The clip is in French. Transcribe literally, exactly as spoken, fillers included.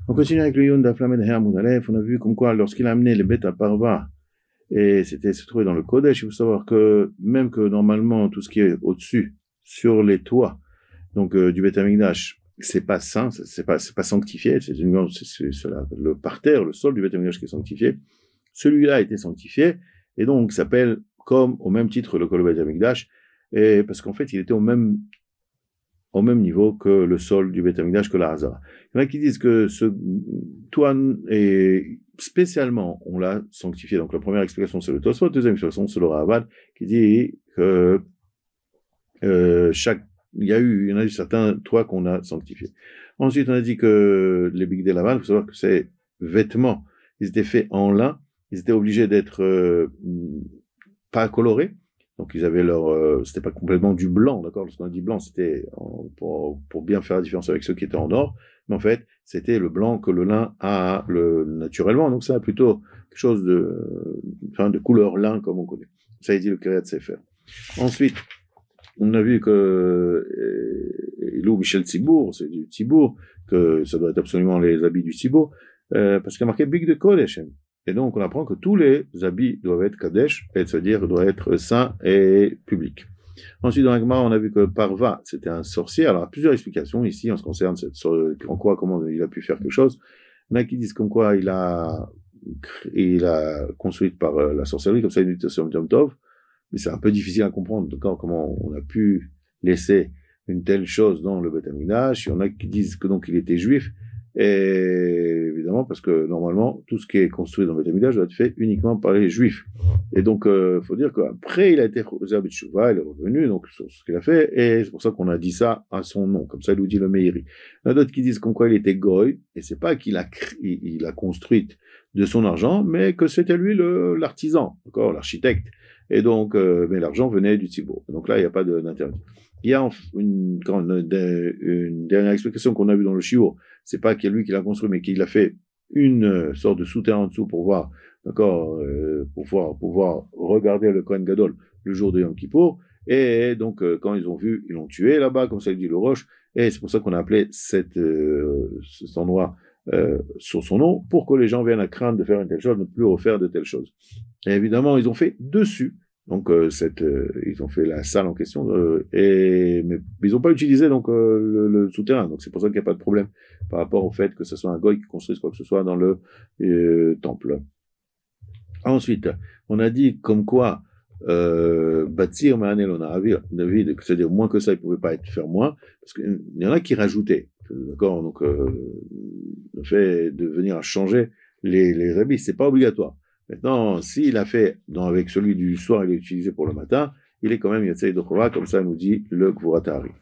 On continue avec le Yon d'Aflamed Hamoud Aleph. On a vu comme quoi, lorsqu'il a amené les bêtes à Parva, et c'était se trouver dans le Kodesh, il faut savoir que, même que normalement, tout ce qui est au-dessus, sur les toits, donc, euh, du Beth Amikdash, c'est pas saint, c'est pas, c'est pas sanctifié, c'est une, c'est, c'est, c'est la, le parterre, le sol du Beth Amikdash qui est sanctifié. Celui-là a été sanctifié, et donc, s'appelle comme, au même titre, le Kol Beth Amikdash, et parce qu'en fait, il était au même, au même niveau que le sol du Beth Amikdash, que la Hazara. Il y en a qui disent que ce toit est spécialement, on l'a sanctifié. Donc la première explication c'est le Tosfot, deuxième explication c'est le Ravad qui dit que euh, chaque, il y a eu, il y en a eu certains toits qu'on a sanctifiés. Ensuite on a dit que les Bigdei Lavan, il faut savoir que ces vêtements, ils étaient faits en lin, ils étaient obligés d'être euh, pas colorés. Donc ils avaient leur, euh, c'était pas complètement du blanc, d'accord. Lorsqu'on a dit blanc, c'était en, pour, pour bien faire la différence avec ceux qui étaient en or, mais en fait c'était le blanc que le lin a le, naturellement. Donc ça a plutôt quelque chose de, enfin de couleur lin comme on connaît. Ça il dit le Kiryat Sefer. Ensuite, on a vu que Ilou Michel Tzibour, c'est du Tzibour, que ça doit être absolument les habits du Tzibour, euh, parce qu'il y a marqué Big de Kodesh. Et donc, on apprend que tous les habits doivent être Kadesh, c'est-à-dire doivent être saints et publics. Ensuite, dans la Gemara, on a vu que Parva, c'était un sorcier. Alors, il y a plusieurs explications ici en ce qui concerne cette, en quoi, comment il a pu faire quelque chose. Il y en a qui disent comme quoi il a, il a construit par la sorcellerie, comme ça, une mutation de Tov. Mais c'est un peu difficile à comprendre, d'accord, comment on a pu laisser une telle chose dans le Beth Amikdash. Il y en a qui disent que donc il était juif. Et évidemment, parce que normalement, tout ce qui est construit dans le Beth Amikdash doit être fait uniquement par les Juifs. Et donc, il euh, faut dire qu'après, il a été Zerbi Tshuva, il est revenu, donc sur ce qu'il a fait, et c'est pour ça qu'on a dit ça à son nom, comme ça, il nous dit le Meiri. Il y en a d'autres qui disent comme quoi il était goy, et c'est pas qu'il a il, il a construit de son argent, mais que c'était lui le, l'artisan, d'accord, l'architecte. Et donc, euh, mais l'argent venait du Tzibour. Donc là, il n'y a pas de, d'interdit. Il y a une, une, une dernière explication qu'on a vue dans le Shiur. C'est pas qu'il y a lui qui l'a construit, mais qu'il a fait une sorte de souterrain en dessous pour voir, d'accord, euh, pour pouvoir, pouvoir regarder le Kohen Gadol le jour de Yom Kippour. Et donc, euh, quand ils ont vu, ils l'ont tué là-bas, comme ça il dit le Roche. Et c'est pour ça qu'on a appelé cette, euh, cet endroit euh, sur son nom, pour que les gens viennent à craindre de faire une telle chose, ne plus refaire de telles choses. Et évidemment, ils ont fait dessus. Donc, euh, cette, euh, ils ont fait la salle en question, euh, et, mais ils n'ont pas utilisé donc euh, le, le souterrain. Donc, c'est pour ça qu'il n'y a pas de problème par rapport au fait que ce soit un goy qui construise quoi que ce soit dans le euh, temple. Ensuite, on a dit comme quoi bâtir David, c'est-à-dire moins que ça, il ne pouvait pas être faire moins, parce qu'il y en a qui rajoutaient. D'accord, donc euh, le fait de venir à changer les, les habits, c'est pas obligatoire. Maintenant, s'il a fait dans, avec celui du soir, il est utilisé pour le matin, il est quand même Yatzei de Chova, comme ça nous dit le Gvurat Ha'ari.